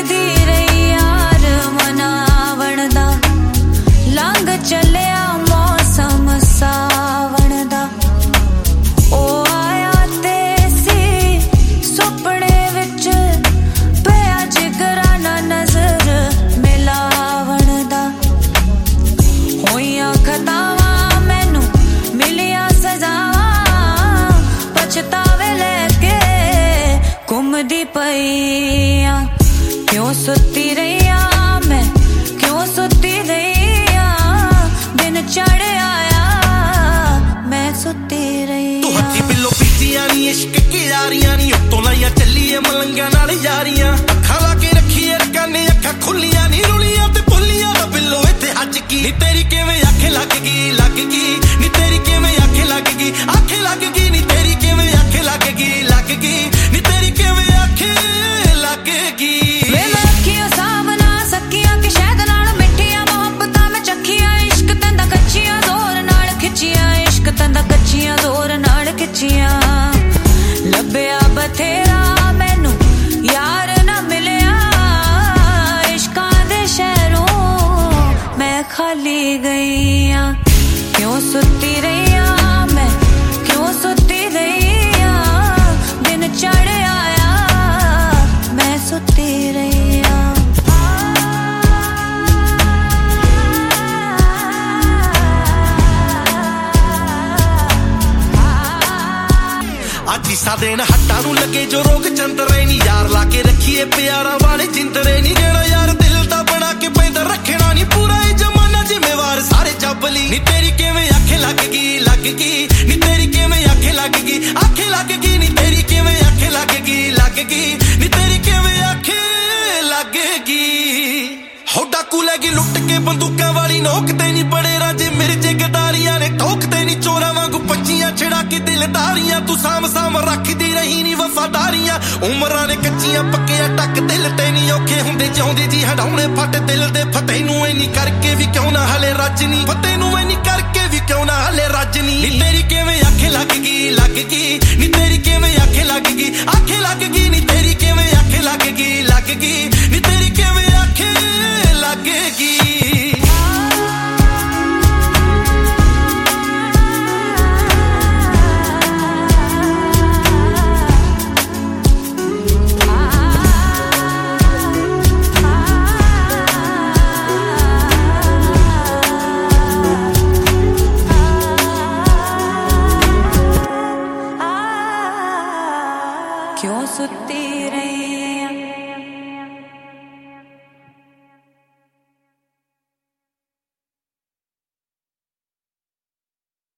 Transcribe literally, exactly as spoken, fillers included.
सोचदी रही यार मनावण दा लंघ चलिया मौसम सावण दा ओ आया ते सी सुपने विच पिया जिगरा ना नजर मिलावण दा होइयां खतावां मैनू मिलिया सजावां पछतावे लेके घुमदी पईयां क्यों सुती रहिया मैं क्यों सुती रहिया दिन चढ़ आया मैं सुती रहिया तू हत्थी पिल्लो पीतियां नी इश्क की यारियां नी उत्तों लाइया चलिए मलंगा नाल यारियां अखा ला के रखिए रकाने अखा खुलियां नी रुलियां ते भुलियां दा बिल्लो इत्थे अज की नी तेरी किवें आखे लग गई लग गई नी तेरी किवें आखे लग गई आखे लग गई नी तेरी किवें आखे लग गई लग गई नी तेरी किवें आखे लग गई वे मैं अखियों सामना सकियां कि शहद नाल मिठियां मोहब्बतां मैं चखियां इश्क तंदा कच्चियां जोर नाल खिचियां इश्क तंदा कच्चियां जोर नाल खिचियां लभया बथेरा मैनू यार ना मिलिया इश्कां दे शहरों मैं खाली गईयां क्यों सुती रहिया मैं क्यों सुती रहिया दिन चढ़ आया मैं सुती रहिया ਅੱਜ ਸਾ ਦੇਣ ਹੱਟਾਂ ਨੂੰ ਲੱਗੇ ਜੋ ਰੋਗ ਚੰਦਰੇ ਨੀ ਯਾਰ ਲਾ ਕੇ ਰੱਖੀਏ ਪਿਆਰਾਂ ਵਾਲੇ ਜਿੰਦਰੇ ਨੀ ਜਿਹੜਾ ਯਾਰ ਦਿਲ ਦਾ ਬਣਾ ਕੇ ਪੈਂਦਾ ਰੱਖਣਾ ਨੀ ਪੂਰਾ ਇਹ ਜ਼ਮਾਨਾ ਜ਼ਿੰਮੇਵਾਰ ਸਾਰੇ ਜੱਬਲੀ ਨੀ ਤੇਰੀ ਕਿਵੇਂ ਆਖੇ ਲੱਗ ਗਈ ਲੱਗ ਗਈ ਨੀ ਤੇਰੀ ਕਿਵੇਂ ਆਖੇ ਲੱਗ ਗਈ ਆਖੇ ਲੱਗ ਗਈ ਨੀ ਤੇਰੀ ਕਿਵੇਂ ਆਖੇ ਲੱਗ ਗਈ ਲੱਗ ਗਈ ਨੀ ਤੇਰੀ ਕਿਵੇਂ ਆਖੇ ਲੱਗ ਗਈ ਹੋ ਡਾਕੂ ਲੈ ਗਈ ਲੁੱਟ ਕੇ ਬੰਦੂਕਾਂ ਵਾਲੀ ਨੋਕ ਤੇ ਨੀ ਬੜੇ ਰਾਜੇ ਮਿਰਜੇ ਗਦਾਰੀਆਂ ਨੇ ਟੋਕ ਤੇ ਨੀ ਚੋਰਾਂ ਵਾਂਗੂ ਪੱਚੀਆਂ ਛੜਾ ਕੇ ਦਿਲਦਾਰੀਆਂ ਤੂੰ ਸਾਮ ਸਾਮ ਰੱਖਦੀ ਰਹੀ ਨੀ ਵਫਾਦਾਰੀਆਂ ਉਮਰਾਂ ਨੇ ਕੱਚੀਆਂ ਪੱਕੀਆਂ ਟੱਕ ਦਿਲ ਤੇ ਨੀ ਔਖੇ ਹੁੰਦੇ ਜਿਉਂਦੇ ਜੀ ਹਟਾਉਣੇ ਫੱਟ ਦਿਲ ਦੇ ਫਤਿਹ ਨੂੰ ਐਨੀ ਕਰਕੇ ਵੀ ਕਿਉਂ ਨਾ ਹਲੇ ਰੱਜ ਨੀ ਫਤਿਹ ਨੂੰ ਐਨੀ ਕਰਕੇ ਵੀ ਕਿਉਂ ਨਾ ਹਲੇ ਰੱਜ ਨੀ ਨੀ ਤੇਰੀ ਕਿਵੇਂ ਆਖੇ ਲੱਗ ਗਈ ਲੱਗ ਗਈ ਨੀ ਤੇਰੀ ਕਿਵੇਂ ਆਖੇ ਲੱਗ ਗਈ ਆਖੇ ਲੱਗ ਗਈ ਨੀ ਤੇਰੀ ਕਿਵੇਂ ਆਖੇ ਲੱਗ ਗਈ ਲੱਗ ਗਈ ਨੀ ਤੇਰੀ ਕਿਵੇਂ ਆਖੇ ਲੱਗ ਗਈ क्यों सुती रही